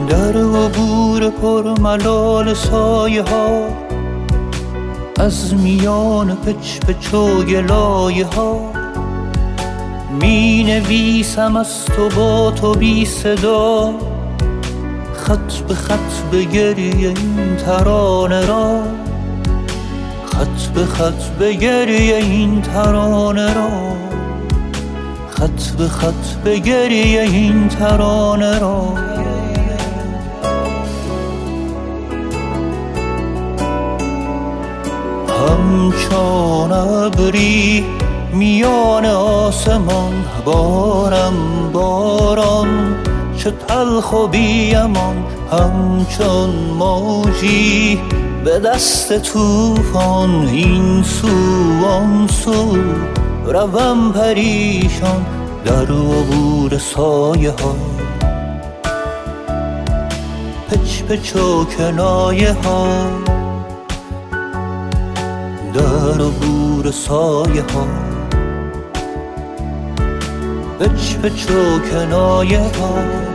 در عبور پر ملال سایه ها، از میان پچ پچ و گلایه ها، می نویسم از تو با تو بی صدا، خط به خط به گریه این ترانه را، خط به خط به گریه این ترانه را، خط به خط به گریه این ترانه را. همچون ابری میان آسمان، بارم باران چه تلخ و بی‌امان، همچون موجی به دست طوفان، این سو آن سو روم پریشان، در عبور سایه ها، پچ پچ و کنایه ها، در عبور سایه ها، پچ پچ و کنایه ها.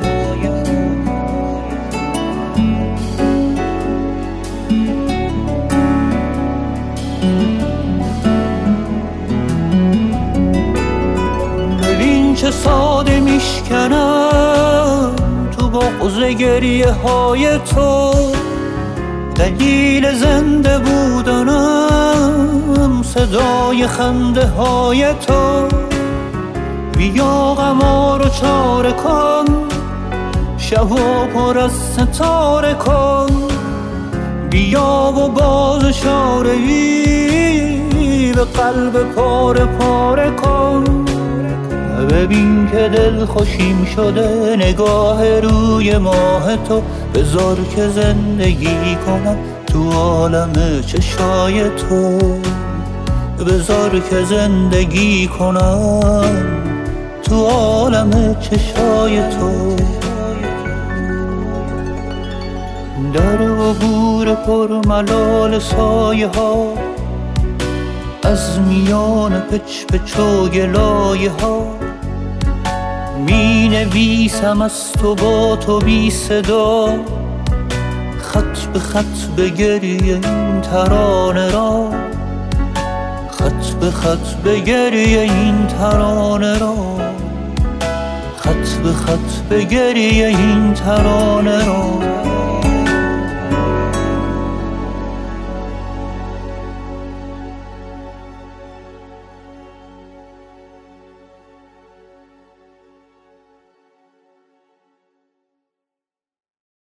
ببین چه ساده میشکنم تو بغض گریه های تو، دلیل زنده بودنم صدای خنده های تو. بیا غما رو چاره کن، شب و پر از ستاره کن، بیا و باز اشاره‌ای به قلب پاره پاره کن. ببین که دل خوشیم شده نگاه روی ماه تو، بذار که زندگی کنم تو عالم چشای تو، بذار که زندگی کنم تو عالم چشای تو. در عبور پر ملال سایه ها، از میان پچ پچ و گلایه ها، می نویسم از تو با تو بی صدا، خط به خط به گریه این ترانه را، خط به خط به گریه این ترانه را، خط به خط به گریه این ترانه را.